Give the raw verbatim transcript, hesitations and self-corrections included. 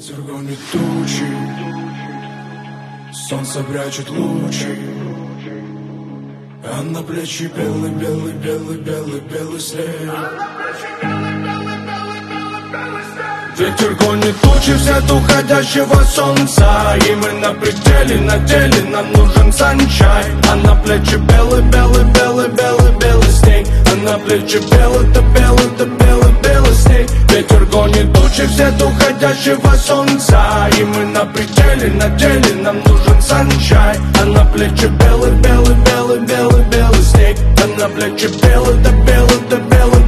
Ветер гонит тучи, солнце прячет лучи, а на плечи белый, белый, белый, белый, белый снег. Ветер гонит тучи вслед уходящего солнца, и мы на пределе, на деле, нам нужен санчай. А на плечи белый, белый, белый, белый, белый снег. А на плечи белый, да белый, да белый, белый снег. Ветер гонит тучи вслед уходящего солнца, и мы на пределе, на деле, нам нужен санчай. А на плечи белый, белый, белый, белый, белый снег. А на плечи белый, да белый, да белый,